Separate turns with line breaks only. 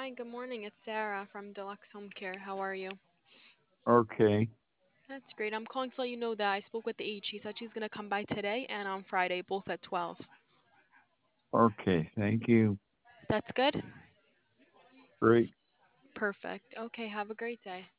Hi, good morning. It's Sarah from Deluxe Home Care. How are you?
Okay.
That's great. I'm calling to let you know that I spoke with the H. She said she's going to come by today and on Friday, both at 12.
Okay. Thank you.
That's good?
Great.
Perfect. Okay, have a great day.